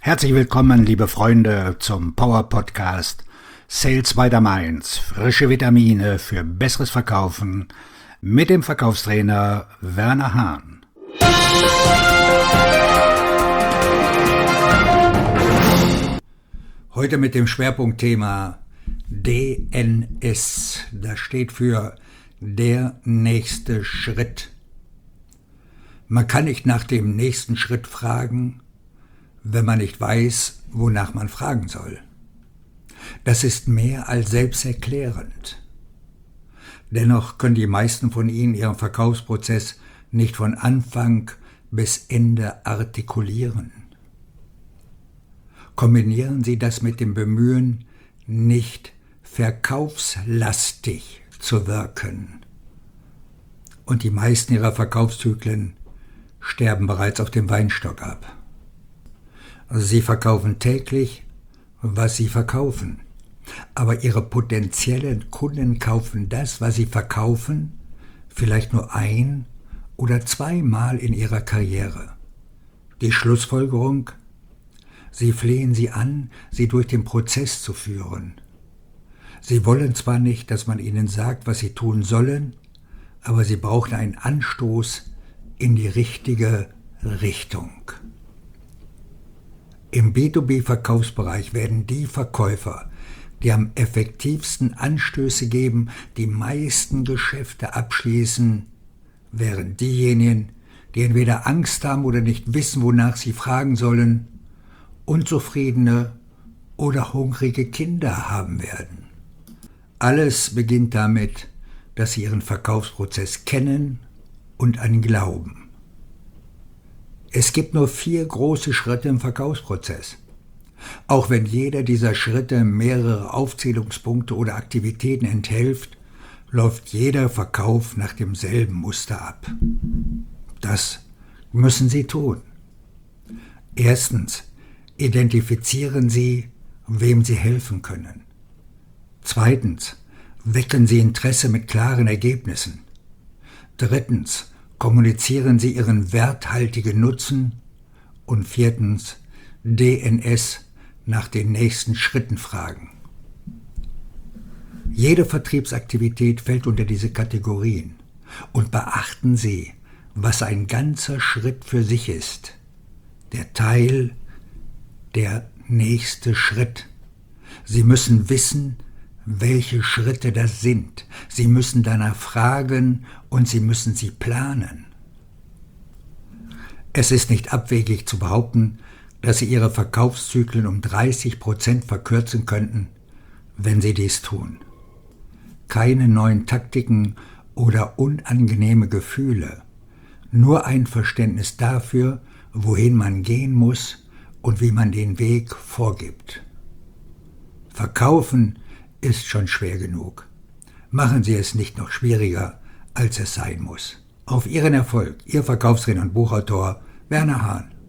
Herzlich willkommen, liebe Freunde, zum Power Podcast Sales by the Mainz. Frische Vitamine für besseres Verkaufen mit dem Verkaufstrainer Werner Hahn. Heute mit dem Schwerpunktthema DNS. Das steht für der nächste Schritt. Man kann nicht nach dem nächsten Schritt fragen, wenn man nicht weiß, wonach man fragen soll. Das ist mehr als selbsterklärend. Dennoch können die meisten von Ihnen Ihren Verkaufsprozess nicht von Anfang bis Ende artikulieren. Kombinieren Sie das mit dem Bemühen, nicht verkaufslastig zu wirken. Und die meisten Ihrer Verkaufszyklen sterben bereits auf dem Weinstock ab. Also Sie verkaufen täglich, was Sie verkaufen. Aber Ihre potenziellen Kunden kaufen das, was Sie verkaufen, vielleicht nur ein- oder zweimal in Ihrer Karriere. Die Schlussfolgerung: Sie flehen Sie an, Sie durch den Prozess zu führen. Sie wollen zwar nicht, dass man Ihnen sagt, was Sie tun sollen, aber Sie brauchen einen Anstoß in die richtige Richtung. Im B2B-Verkaufsbereich werden die Verkäufer, die am effektivsten Anstöße geben, die meisten Geschäfte abschließen, während diejenigen, die entweder Angst haben oder nicht wissen, wonach sie fragen sollen, unzufriedene oder hungrige Kinder haben werden. Alles beginnt damit, dass sie ihren Verkaufsprozess kennen und an ihn glauben. Es gibt nur 4 große Schritte im Verkaufsprozess. Auch wenn jeder dieser Schritte mehrere Aufzählungspunkte oder Aktivitäten enthält, läuft jeder Verkauf nach demselben Muster ab. Das müssen Sie tun. Erstens, identifizieren Sie, wem Sie helfen können. Zweitens, wecken Sie Interesse mit klaren Ergebnissen. Drittens, kommunizieren Sie Ihren werthaltigen Nutzen. Und viertens, DNS, nach den nächsten Schritten fragen. Jede Vertriebsaktivität fällt unter diese Kategorien. Und beachten Sie, was ein ganzer Schritt für sich ist. Der Teil, der nächste Schritt. Sie müssen wissen, welche Schritte das sind. Sie müssen danach fragen und Sie müssen sie planen. Es ist nicht abwegig zu behaupten, dass Sie Ihre Verkaufszyklen um 30% verkürzen könnten, wenn Sie dies tun. Keine neuen Taktiken oder unangenehme Gefühle, nur ein Verständnis dafür, wohin man gehen muss und wie man den Weg vorgibt. Verkaufen ist schon schwer genug. Machen Sie es nicht noch schwieriger, als es sein muss. Auf Ihren Erfolg, Ihr Verkaufstrainer und Buchautor Werner Hahn.